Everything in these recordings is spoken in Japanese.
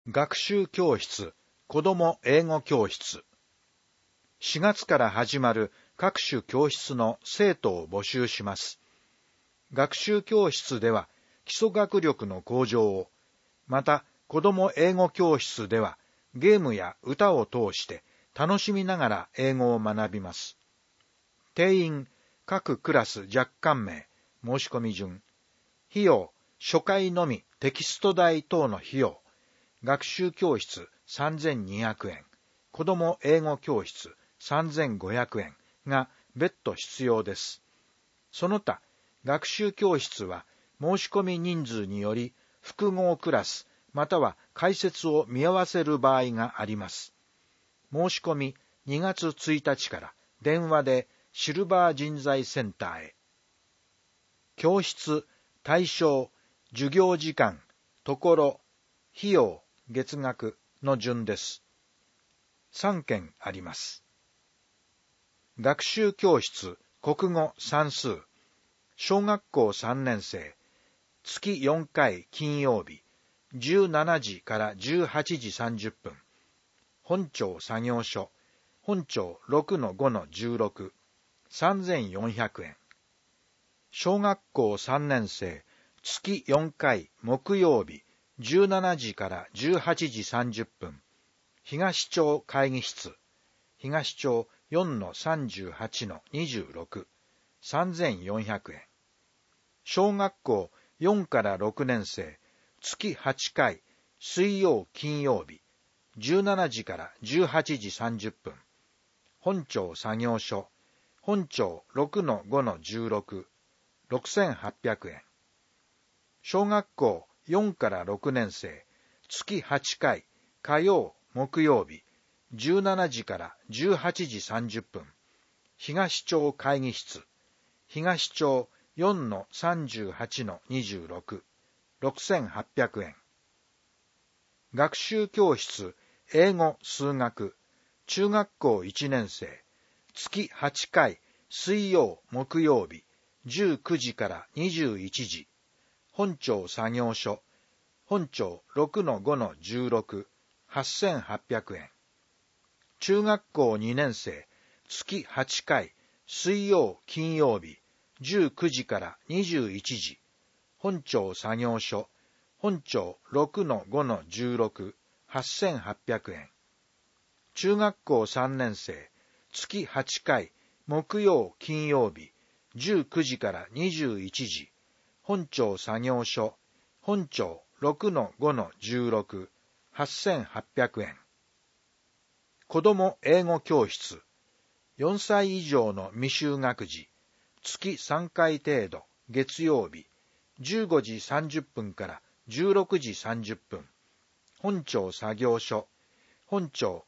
学習教室、子ども英語教室。4月から始まる各種教室の生徒を募集します。学習教室では基礎学力の向上を、また子ども英語教室ではゲームや歌を通して楽しみながら英語を学びます。定員、各クラス若干名、申し込み順。費用、初回のみテキスト代等の費用。学習教室3200円、子ども英語教室3500円が別途必要です。その他、学習教室は申し込み人数により複合クラスまたは解説を見合わせる場合があります。申し込み2月1日から電話でシルバー人材センターへ。教室、対象、授業時間、ところ、費用、月額の順です。3件あります。学習教室、国語算数、小学校3年生、月4回金曜日、17時から18時30分、本庁作業所、本庁 6-5-16、3400円。小学校3年生、月4回木曜日、17時から18時30分、東町会議室、東町 4-38-26、3400円。小学校4から6年生、月8回、水曜金曜日、17時から18時30分、本庁作業所、本庁 6-5-16、6800円。小学校4から6年生、月8回、火曜、木曜日、17時から18時30分、東町会議室、東町 4-38-26、6800円。学習教室、英語、数学、中学校1年生、月8回、水曜、木曜日、19時から21時、本庁作業所、本庁 6-5-16、8800円。中学校2年生、月8回、水曜、金曜日、19時から21時、本庁作業所、本庁 6-5-16、8800円。中学校3年生、月8回、木曜、金曜日、19時から21時、本庁作業所、本庁 6-5-16、8800円。子ども英語教室、4歳以上の未就学児、月3回程度、月曜日、15時30分から16時30分、本庁作業所、本庁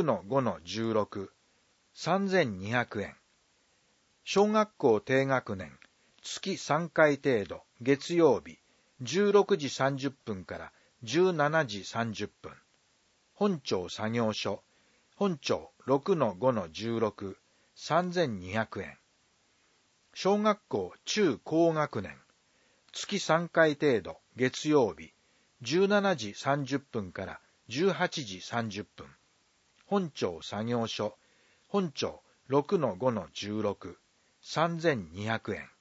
6-5-16、3200円。小学校低学年、月3回程度、月曜日、16時30分から17時30分、本庁作業所、本庁 6-5-16、3200円。小学校中高学年、月3回程度、月曜日、17時30分から18時30分、本庁作業所、本庁 6-5-16、3200円。